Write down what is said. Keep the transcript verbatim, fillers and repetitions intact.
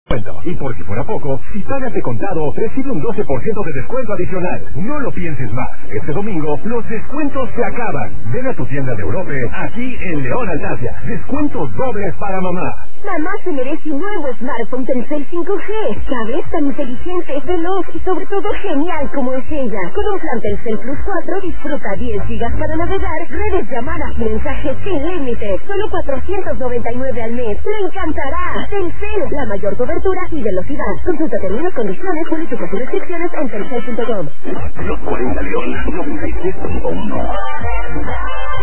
Y por si fuera poco, si pagas de contado, recibe un doce por ciento de descuento adicional. No lo pienses más. Este domingo, los descuentos se acaban. Ven a tu tienda de Europe, aquí en León Altasia. Descuentos dobles para mamá. Mamá se merece un nuevo smartphone Telcel cinco G. ¿Sabes? Tan inteligente, veloz y sobre todo genial como es ella. Con un plan Telcel Plus cuatro disfruta diez gigas para navegar, redes, llamadas y mensajes sin límite. Solo cuatrocientos noventa y nueve al mes. ¡Le encantará! Telcel, la mayor cobertura y velocidad. Consulta términos, condiciones, políticas y restricciones en telcel punto com. Los cuarenta León, noventa y tres punto uno.